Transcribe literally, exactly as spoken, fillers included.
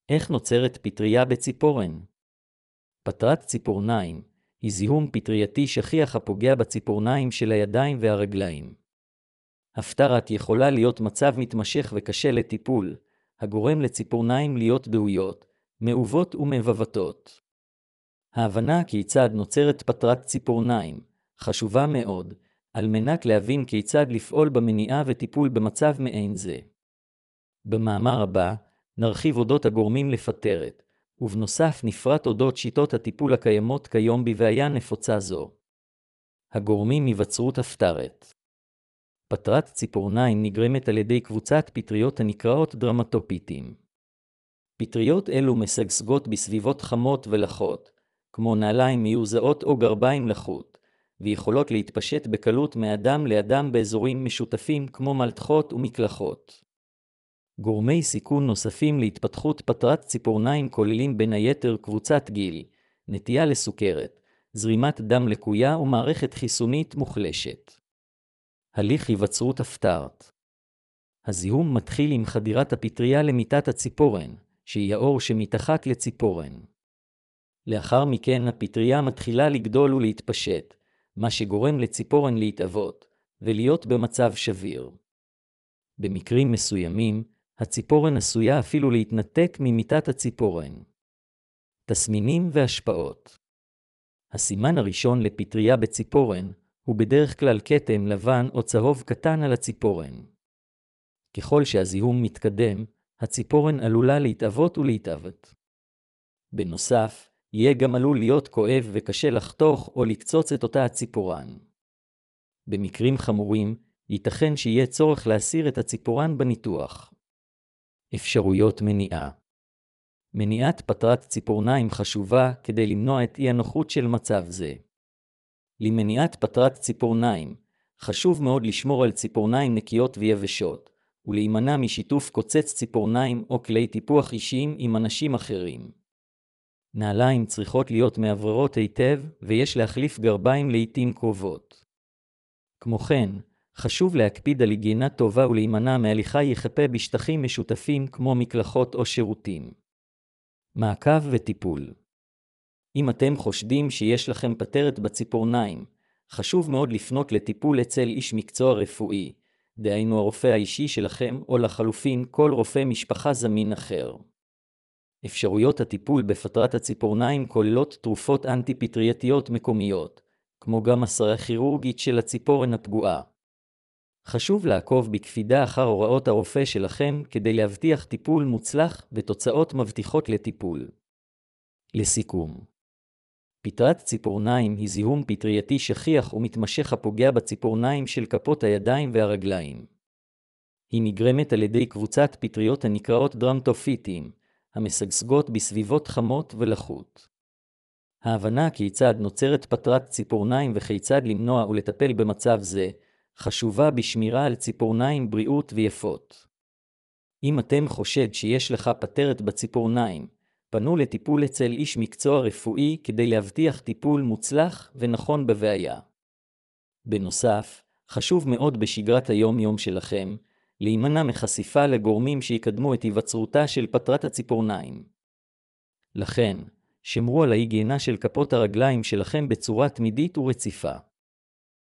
איך נוצרת פטריה בציפורן? פטרת ציפורניים היא זיהום פטרייתי שכיח הפוגע בציפורניים של הידיים והרגליים. הפטרת יכולה להיות מצב מתמשך וקשה לטיפול, הגורם לציפורניים להיות דהויות, מעובות ומבבתות. ההבנה כיצד נוצרת פטרת ציפורניים חשובה מאוד, על מנת להבין כיצד לפעול במניעה וטיפול במצב מעין זה. במאמר הבא נרחיב אודות הגורמים לפטרת, ובנוסף נפרט אודות שיטות הטיפול הקיימות כיום בבעיה נפוצה זו. הגורמים היווצרות הפטרת. פטרת ציפורניים נגרמת על ידי קבוצת פטריות הנקראות דרמטופיטים. פטריות אלו משגשגות בסביבות חמות ולחות, כמו נעליים מיוזעות או גרביים לחות, ויכולות להתפשט בקלות מאדם לאדם באזורים משותפים כמו מלתחות ומקלחות. גורמי סיכון נוספים להתפתחות פטרת ציפורניים כוללים בין היתר קבוצת גיל, נטייה לסוכרת, זרימת דם לקויה ומערכת חיסונית מוחלשת. הליך היווצרות הפטרת. הזיהום מתחיל עם חדירת הפטריה למיטת הציפורן, שהיא האור שמתחת לציפורן. לאחר מכן הפטריה מתחילה לגדול ולהתפשט, מה שגורם לציפורן להתאבות ולהיות במצב שביר. במקרים מסוימים, הציפורן עשויה אפילו להתנתק ממיטת הציפורן. תסמינים והשפעות. הסימן הראשון לפטריה בציפורן הוא בדרך כלל כתם לבן או צהוב קטן על הציפורן. ככל שהזיהום מתקדם, הציפורן עלולה להתאבות ולהתאבת. בנוסף, יהיה גם עלול להיות כואב וקשה לחתוך או לקצוץ את אותה הציפורן. במקרים חמורים, ייתכן שיהיה צורך להסיר את הציפורן בניתוח. אפשרויות מניעה. מניעת פטרת ציפורניים חשובה כדי למנוע את אי הנוחות של מצב זה. למניעת פטרת ציפורניים, חשוב מאוד לשמור על ציפורניים נקיות ויבשות, ולהימנע משיתוף קוצץ ציפורניים או כלי טיפוח אישיים עם אנשים אחרים. נעליים צריכות להיות מאווררות היטב, ויש להחליף גרביים לעתים קרובות. כמו כן, חשוב להקפיד על היגיינה טובה ולהימנע מהליכה יחפה בשטחים משותפים כמו מקלחות או שירותים. מעקב וטיפול. אם אתם חושדים שיש לכם פטרת בציפורניים, חשוב מאוד לפנות לטיפול אצל איש מקצוע רפואי, דהיינו הרופא האישי שלכם או לחלופין כל רופא משפחה זמין אחר. אפשרויות הטיפול בפטרת הציפורניים כוללות תרופות אנטי-פטרייתיות מקומיות, כמו גם הסרה כירורגית של הציפורן הפגועה. חשוב לעקוב בקפידה אחר הוראות הרופא שלכם כדי להבטיח טיפול מוצלח ותוצאות מבטיחות לטיפול. לסיכום, פטרת ציפורניים היא זיהום פטרייתי שכיח ומתמשך הפוגע בציפורניים של כפות הידיים והרגליים. היא נגרמת על ידי קבוצת פטריות הנקראות דרמטופיטים, המשגשגות בסביבות חמות ולחות. ההבנה כיצד נוצרת פטרת ציפורניים וכיצד למנוע ולטפל במצב זה, חשובה בשמירה על ציפורניים בריאות ויפות. אם אתם חושד שיש לך פטרת בציפורניים, פנו לטיפול אצל איש מקצוע רפואי כדי להבטיח טיפול מוצלח ונכון בבעיה. בנוסף, חשוב מאוד בשגרת היום-יום שלכם, להימנע מחשיפה לגורמים שיקדמו את היווצרותה של פטרת הציפורניים. לכן, שמרו על ההיגיינה של כפות הרגליים שלכם בצורה תמידית ורציפה.